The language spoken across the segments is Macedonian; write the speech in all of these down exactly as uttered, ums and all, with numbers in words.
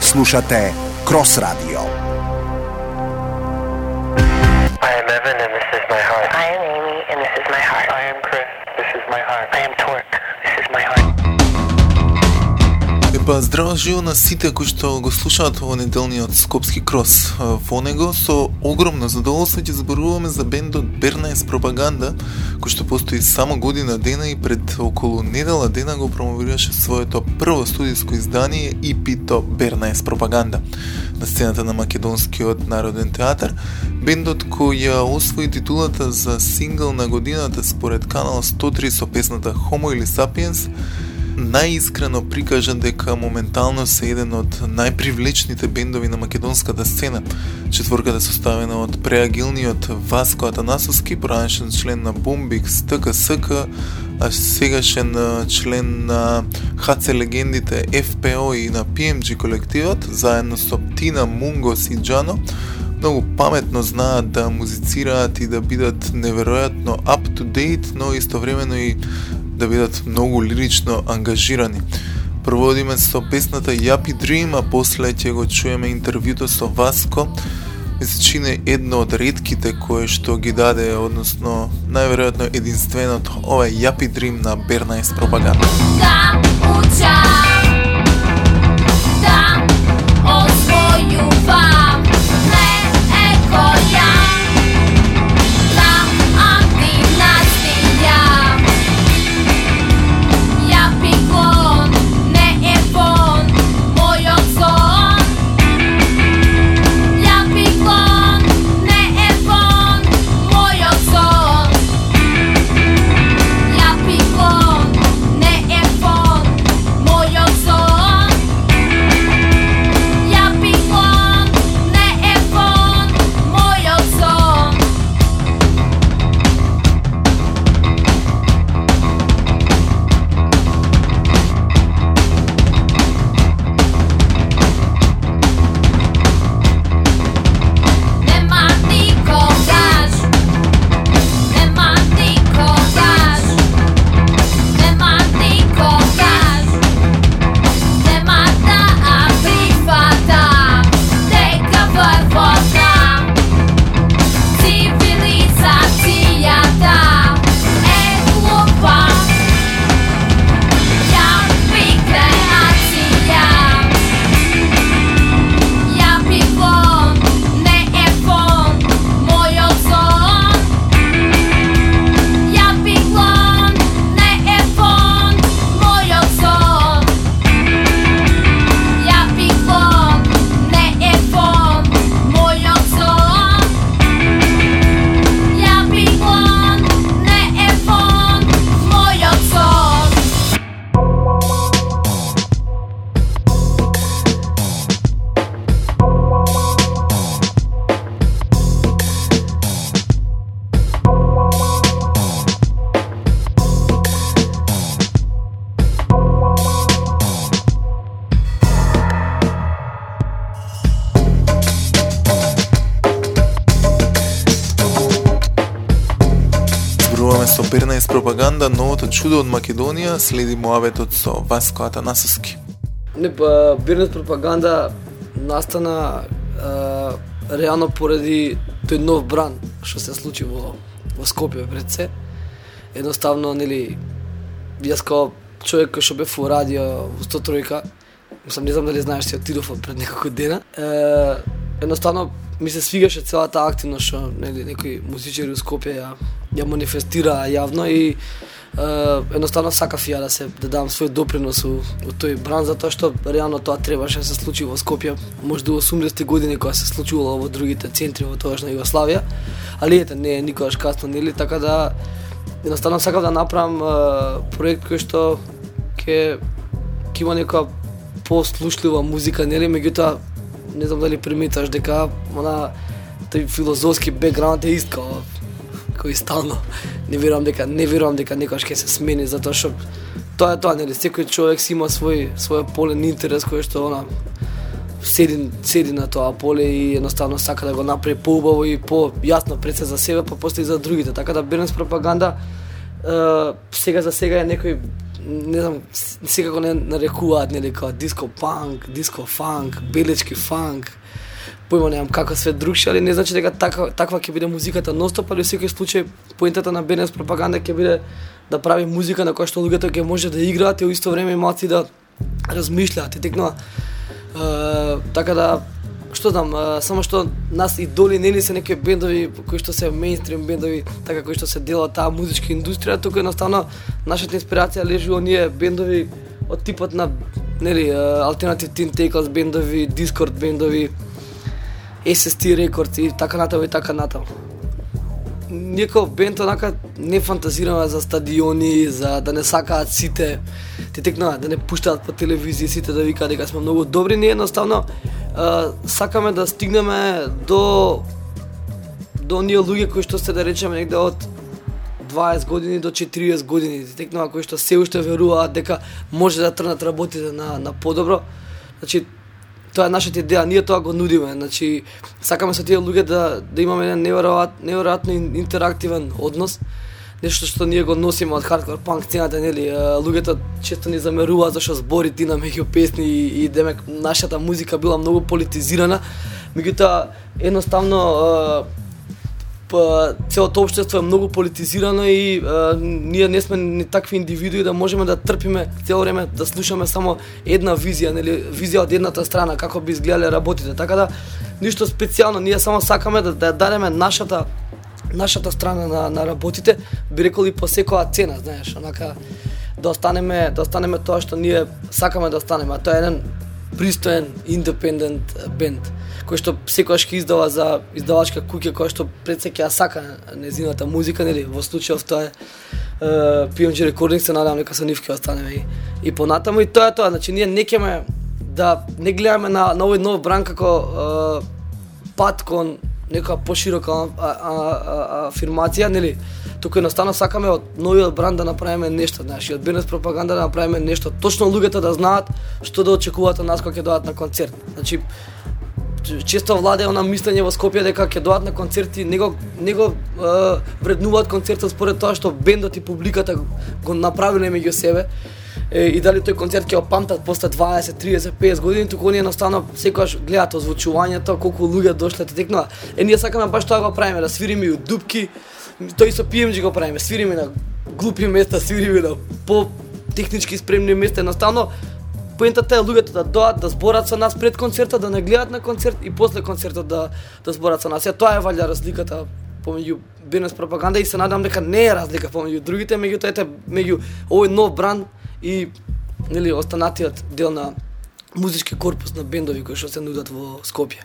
Slušate Cross Radio. I am Evan and this is my heart. I am Amy and this is my heart. I am Chris. This is my heart. I am Torque. This is my heart. Епа, здраво живо на сите кои што го слушаат во неделниот Скопски крос. Во него со огромно задоволство ќе зборуваме за бендот Бернаес Пропаганда, кој што постои само година дена и пред околу недела дена го промовираше своето прво студиско издание и пи-то Бернаес Пропаганда на сцената на Македонскиот народен театар. Бендот кој ја освои титулата за сингл на годината според Канал сто три со песната Homo или Sapiens, најискрено прикажа дека моментално се еден од најпривлечните бендови на македонската сцена. Четворката составена од преагилниот Васко Атанасовски, поранешен член на Бомбикс, ТКСК, а сегашен член на ха це легендите еф пе о и на пи ем джи колективот, заедно со Тина, Мунгос и Джано, многу паметно знаат да музицираат и да бидат неверојатно up to date, но истовремено и да бидат многу лирично ангажирани. Проводиме со песната Yappy Dream, а после ќе го чуеме интервјуто со Васко. Ми се чини едно од ретките кои што ги даде, односно најверојатно единственото, ова е Yappy Dream на Бернаес Пропаганда. Да учам, да освојувам, не е којам, да антинацијам. Yappy клон, не е фон, мојот сон. Yappy клон, не е фон, мојот сон. Yappy клон, не е фон, мојот сон. Yappy клон, не е фон, мојот сон. Нема никогаш, нема никогаш, нема никогаш, нема да прифатам дека прво знам. Цивилизацијата е глупа, Yappy креација. Yappy клон, не е фон, мојот сон. Yappy клон, не е фон, мојот сон. Yappy клон, не е фон, мојот сон. Yappy клон, не е фон, мојот сон. Зборуваме со Бернаес Пропаганда, новото чудо од Македонија, следи муабетот со Васко Атанасовски. Не, па, Бернаес Пропаганда настана а, реално поради тој нов бран што се случи во, во Скопје пред се. Едноставно, нели, јас као човек кој што бев во радио во сто три, мислам, не знам дали знаеш, си отидов пред неколку дена. Е, едноставно ми се свигаше целата активност што, нели, некои музичари во Скопје ја, ја манифестираа јавно и е, едноставно сакав ја да се да дам свој допринос у, у тој бран, затоа што реално тоа требаше да се случи во Скопје, можда во осумдесетте години кога се случувало во другите центри во тогашна Југославија, али ете, не е никогаш касно, нели, така да едноставно сакав да направам е, проект кој што ќе ќе има нека послушлива музика, нели, меѓутоа не знам дали приметаш дека она тој филозофски бекграунд е ист као кој стално не верувам дека не верувам дека некогаш ќе се смени, затоа што тоа е тоа, нели, секој човек си има свој свој полен интерес кој што она седи седи на тоа поле и едноставно сака да го направи поубаво и појасно пред се за себе, па после и за другите. Така да Бернаес Пропаганда е, сега за сега е некој не знам, секако не нарекуваат, нели, као диско панк, диско фанк, белечки фанк, појма немам како све другше, али не значи дека таква, таква ќе биде музиката ностоп, али во секој случај поентата на Б Н С пропаганда ќе биде да прави музика на која што луѓето ќе може да играат и во исто време малци да размишлаат и текнува. Uh, така да, што знам, uh, само што нас идоли нели се некои бендови кои што се мејнстрим бендови, така кои што се дела таа музичка индустрија, тука едноставно нашата инспирација лежи во оние бендови од типот на нели uh, Alternative Teen Tackles бендови, Discord бендови, С С Т Records и така натаму и така натаму. Ние како бенд онака не фантазираме за стадиони, за да не сакаат сите, ти текнува, да не пуштаат по телевизија сите да викаат дека сме многу добри, ние едноставно а, сакаме да стигнеме до до оние луѓе кои што се да речеме негде од дваесет години до четириесет години, ти текнува кои што се уште веруваат дека може да трнат работите на на подобро. Значи тоа е нашата идеја, ние тоа го нудиме. Значи, сакаме со тие луѓе да да имаме еден неверојатно неверојатно интерактивен однос. Нешто што ние го носиме од хардкор панк сцената, нели, луѓето често ни замеруваат зашто зборите на меѓу песни и, и демек нашата музика била многу политизирана. Меѓутоа едноставно па целото општество е многу политизирано и а, ние не сме ни такви индивидуи да можеме да трпиме цело време да слушаме само една визија, нели, визија од едната страна како би изгледале работите. Така да ништо специјално, ние само сакаме да да дадеме нашата нашата страна на на работите, би рекол и по секоја цена, знаеш, онака да останеме да останеме тоа што ние сакаме да останеме, а тоа е еден пристоен индепендент бенд кој што секогаш ќе издава за издавачка куќа која што пред се ќе ја сака незината музика, нели, во случајов тоа е Пи Ем Джи Recordings, се надевам дека со нив ќе останеме и, и понатаму и тоа е тоа, значи ние не ќеме да не гледаме на на овој нов бранд како е, пат кон нека поширока а, а, а, афирмација, нели, туку едноставно сакаме од новиот бранд да направиме нешто, знаеш, и од Б Н С пропаганда да направиме нешто, точно луѓето да знаат што да очекуваат од нас кога ќе дојдат на концерт. Значи често владе она мислење во Скопје дека ќе дојдат на концерти, него него е, вреднуваат концертот според тоа што бендот и публиката го направиле меѓу себе. Е, и дали тој концерт ќе опамтат после дваесет, триесет, песет години, туку оние едноставно секогаш гледаат озвучувањето, колку луѓе дошле, те текнува. Е, ние сакаме баш тоа го правиме, да свириме и у дупки, тој со Пи Ем Джи го правиме, свириме на глупи места, свириме на по технички спремни места, едноставно поентата е луѓето да дојдат да зборат со нас пред концертот, да не гледаат на концерт и после концертот да да зборат со нас. Ја тоа е валја разликата помеѓу Б Н С пропаганда и се надам дека не е разлика помеѓу другите, меѓутоа ете меѓу овој нов бранд и нели останатиот дел на музички корпус на бендови кои што се нудат во Скопје.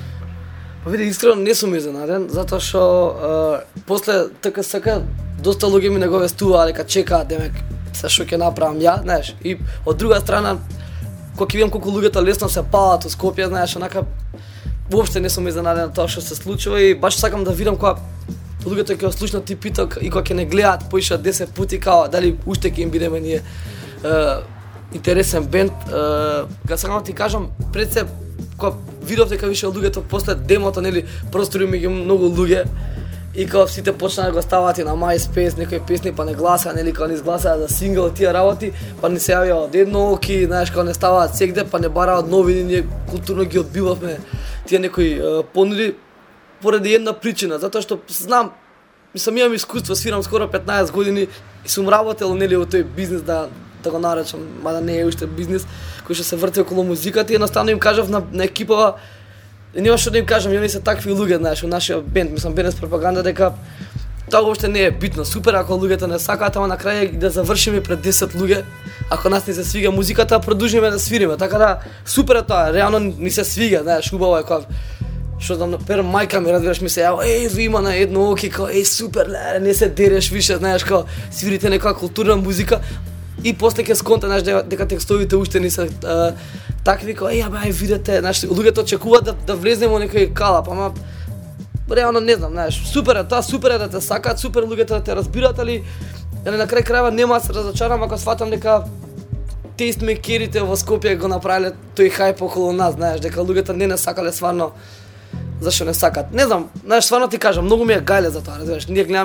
Па види, искрено не сум изненаден, затоа што после Т К С К доста луѓе ми не го вестуваа дека чекаат демек се што ќе направам ја, знаеш. И од друга страна, кога ќе видам колку луѓето лесно се палат во Скопје, знаеш, онака воопште не сум изненаден тоа што се случува и баш сакам да видам кога луѓето ќе слушнат ти питок и кога ќе не гледаат поише десет пати као дали уште ќе им бидеме ние е, интересен бенд. Га сакам да ти кажам, пред се кога видов дека више луѓето после демото, нели, простори меѓу многу луѓе и кога сите почнаа да го стават и на MySpace некои песни, па не гласаа, нели, кога не изгласаа за сингл тие работи, па не се јавија од еднооки, знаеш, кога не ставаат сегде, па не бараат новини, ние културно ги одбивавме тие некои е, понуди поради една причина, затоа што знам, мислам, имам искуство, свирам скоро петнаесет години и сум работел, нели, во тој бизнес, да да го наречам, мада не е уште бизнес, кој што се врти околу музиката и едноставно им кажав на, на екипава, нема што да им кажам, јони се такви луѓе, знаеш, во нашиот бенд, мислам, Б Н С пропаганда, дека тоа воопште не е битно. Супер ако луѓето не сакаат, ама на крај да завршиме пред десет луѓе, ако нас не се свига музиката, продолжиме да свириме. Така да супер е тоа, реално ни се свига, знаеш, убаво е кога што знам, пер мајка ми, разбираш, ми се јава, еј, ви има на едно оки, као, еј, супер, ле, не се дереш више, знаеш, као, свирите некоја културна музика и после ќе сконта, знаеш, дека текстовите уште не се а, такви, као, еј, абе, ај, видете, знаеш, луѓето очекуваат да, да влезнеме во некој калап, ама реално не знам, знаеш, супер е тоа, супер е да те сакаат, супер луѓето да те разбираат, али на крај крајва нема да се разочарам ако сватам дека тейстмейкерите во Скопје го направиле тој хајп околу нас, знаеш, дека луѓето не не сакале стварно. Зашто не сакат? Не знам, знаеш, стварно ти кажам, многу ми е гајле за тоа, разбираш. Ние гледаме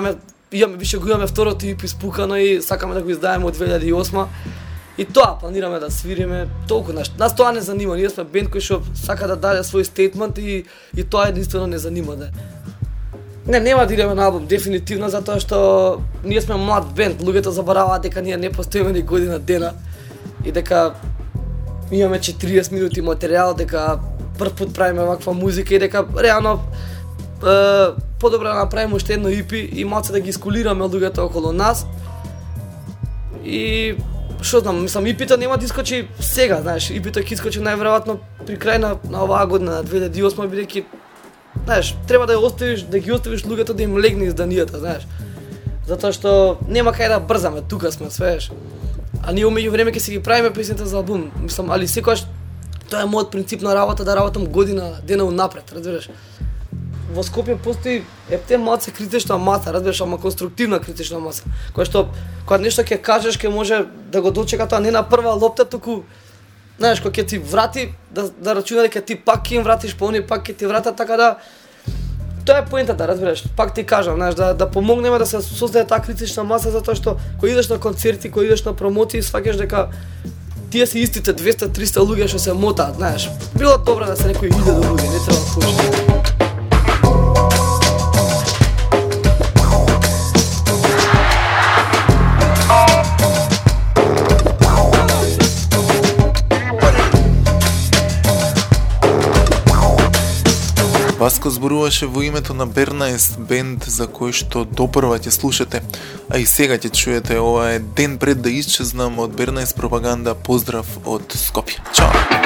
имаме више го имаме второто и пи спукано и сакаме да го издаеме од две илјади и осма. И тоа планираме да свириме толку нешто. Нас тоа не занима, ние сме бенд кој што сака да даде свој стейтмент и и тоа единствено не занима да. Не, нема да идеме на албум дефинитивно затоа што ние сме млад бенд, луѓето забораваат дека ние не постоиме ни година дена и дека имаме четириесет минути материјал, дека прв пат правиме ваква музика и дека реално е, подобро да направиме уште едно и пи и малце да ги искулираме луѓето околу нас. И што знам, мислам, и пи-то нема да искочи сега, знаеш, и пи-то ќе искочи најверојатно при крај на, на оваа година, на две илјади и осма, бидејќи, знаеш, треба да ја оставиш, да ги оставиш луѓето да им легне изданијата, знаеш. Затоа што нема кај да брзаме, тука сме, свееш. А ние умеѓу време ќе си ги правиме песните за албум, мислам, али секогаш тоа е мојот принцип на работа, да работам година, дена унапред, разбираш. Во Скопје постои епте малце критична маса, разбираш, ама конструктивна критична маса, која што кога нешто ќе кажеш ќе може да го дочека тоа не на прва лопта, туку знаеш кога ќе ти врати да да рачуна дека ти пак ќе им вратиш, па они пак ќе ти вратат, така да тоа е поентата, разбираш. Пак ти кажам, знаеш, да да помогнеме да се создаде таа критична маса затоа што кога идеш на концерти, кога идеш на промоции, сваќаш дека тие се истите двеста триста луѓе што се мотаат, знаеш. Било добро да се некои илјади луѓе, не треба повеќе. Васко зборуваше во името на Бернаест, бенд за кој што допрва ќе слушате, а и сега ќе чуете. Ова е ден пред да исчезнам од Бернаест пропаганда. Поздрав од Скопје. Чао!